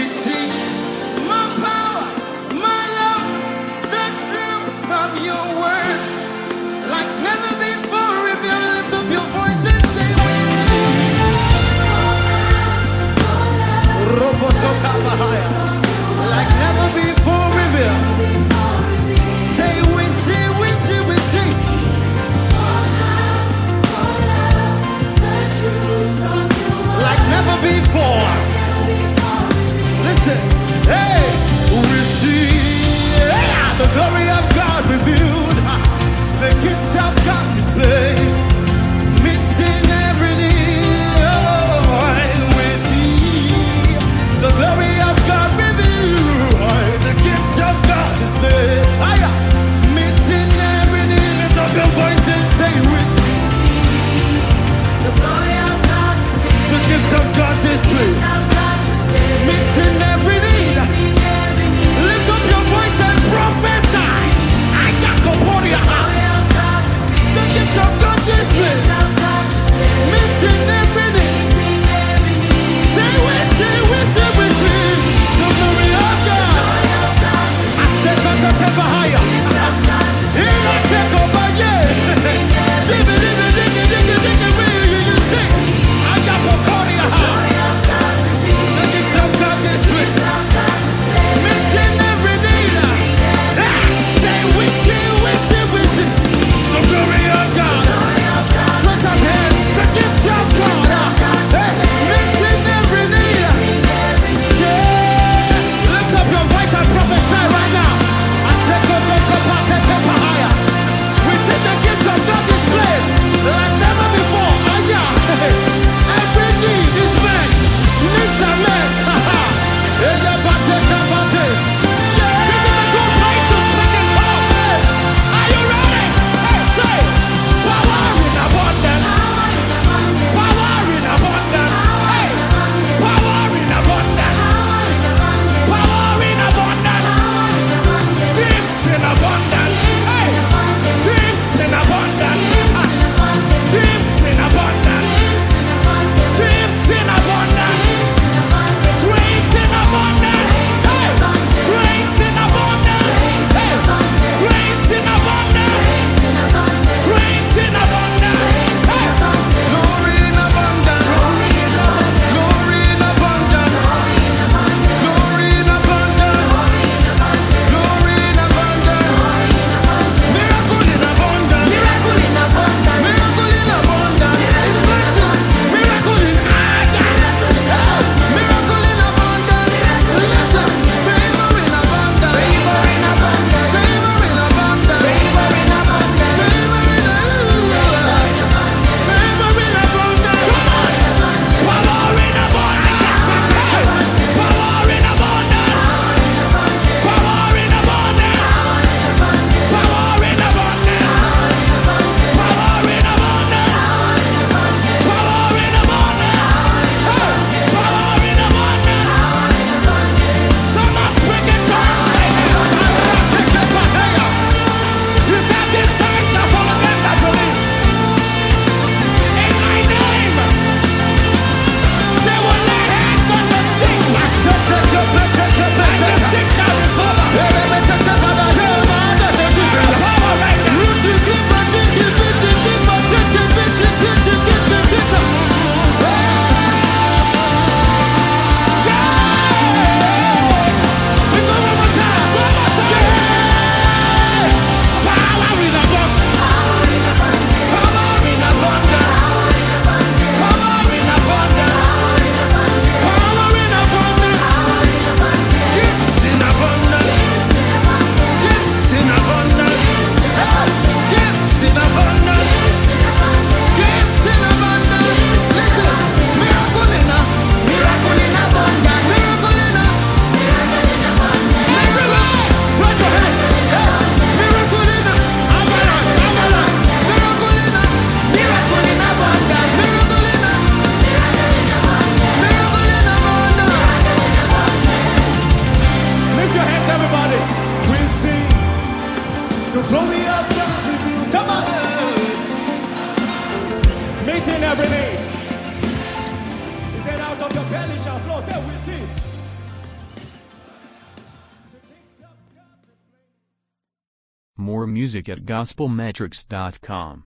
see my power, my love, the truth of your word. Like never before, if you lift up your voice and say, we see. Like never before, reveal. Say, we see, we see, we see. Like never before. Listen, hey, we see the glory of God revealed, the gifts of God displayed, meeting every need. We see the glory of God revealed, the gifts of God displayed, meeting every need. Lift up your voice and say, we see The glory of God revealed, the gifts of God displayed, meeting every need. Lift up your voice and prophesy. The gifts of God displayed, meeting every need. Say we see, we see, we see the glory of God. I said that to take a higher. He not take over yet. Diggy, diggy, diggy, diggy, diggy, you see. I got to call you high. The gifts of God displayed, meeting every need. Say we see, we see, we see the glory of God. Stretch out hands, the gifts of God. Hey, meeting every need. Yeah, lift up your voice and prophesy right now. I said, go, take up higher. We see the gifts of God displayed like never before. Every need is met. Needs are met. This is a good place to speak in tongues. Are you ready? Hey, say, power in abundance. Power in abundance. Hey, power in abundance. Power in abundance. Gifts in abundance. Hey, gifts in abundance. Gifts in abundance. Gifts in abundance. Grace in abundance. Hey, grace in abundance. Hey, grace in abundance. Grace in abundance. Hey, glory in abundance. Glory in abundance. Glory in abundance. Glory in abundance. Miracle in abundance. Miracle in abundance. Miracle in abundance. It's plenty. Miracle in miracle in abundance. Listen, favor in abundance. Favor in abundance. Favor in abundance. Favor in abundance. Favor in abundance. Come on. Power in abundance. Power in abundance. Power in abundance. Power in abundance. Power in abundance. Power in abundance. Power in abundance. Come on, speak in tongues right now. You said this sign shall follow them that believe. In my name, they will lay hands on the sick, and the sick shall recover. Power right now. We go one more time. One more time. Power in abundance. Power in abundance. Power in abundance. Power in abundance. Gifts in abundance. Gifts in abundance. Gifts in abundance. Gifts in abundance. Listen, miracle in abundance. Miracle in abundance. Miracle in abundance. Spread your hands. Miracle in abundance. Miracle in abundance. Miracle in abundance. Miracle in abundance. Lift your hands, everybody. We sing the glory of God revealed. Come on. Meeting every need. He said, out of your belly shall flow. Say, we see More music at gospelmetrics.com.